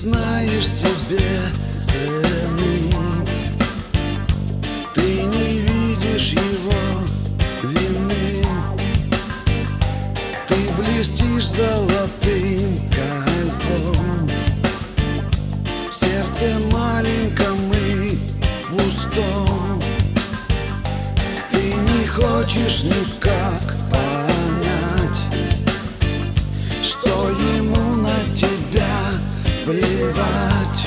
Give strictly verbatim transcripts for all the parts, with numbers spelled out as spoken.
знаешь себе цены, ты не видишь его вины. Ты блестишь золотым кольцом в сердце маленьком и пустом. Ты не хочешь никак понять, что ему на тебя плевать.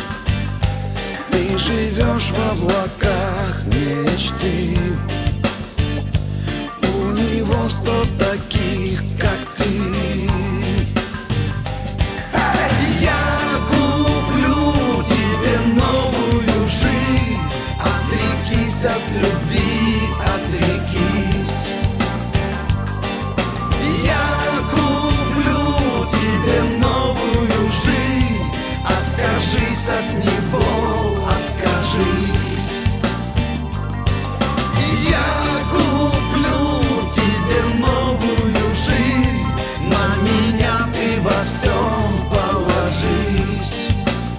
Ты живешь в облаках мечты, у него сто таких, как ты. Я куплю тебе новую жизнь, отрекись от любви, отрекись. Я куплю тебе новую жизнь, откажись от него, откажись. Я куплю тебе новую жизнь, на меня ты во всем положись.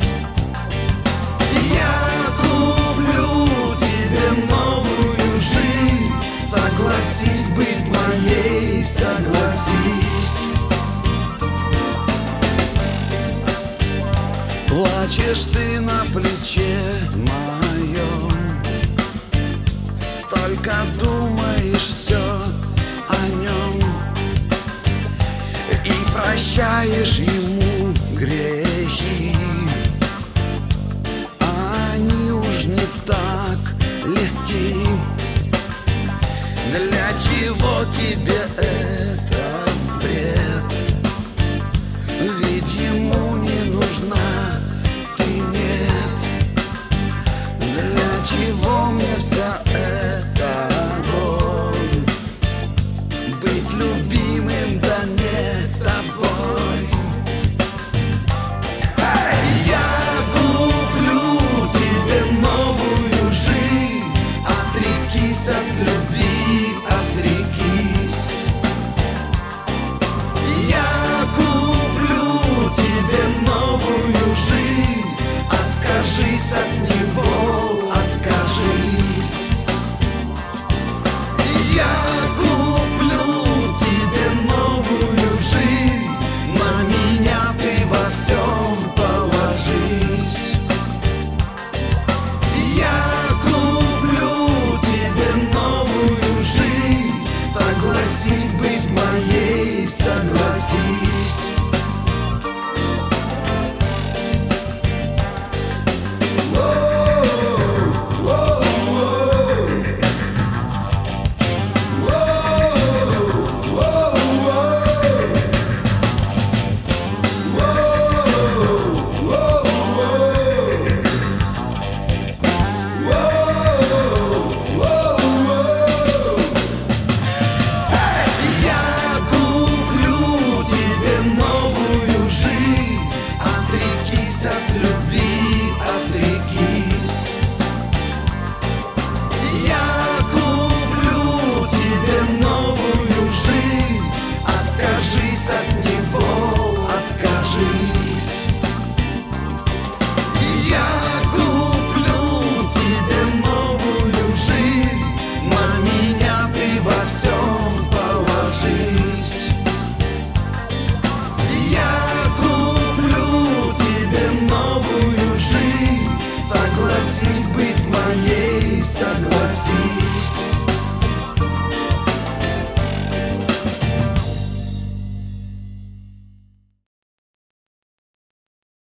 Я куплю тебе новую жизнь, согласись быть моей, согласись. Плачешь ты на плече моем, только думаешь все о нем и прощаешь ему грехи. Они уж не так легки. Для чего тебе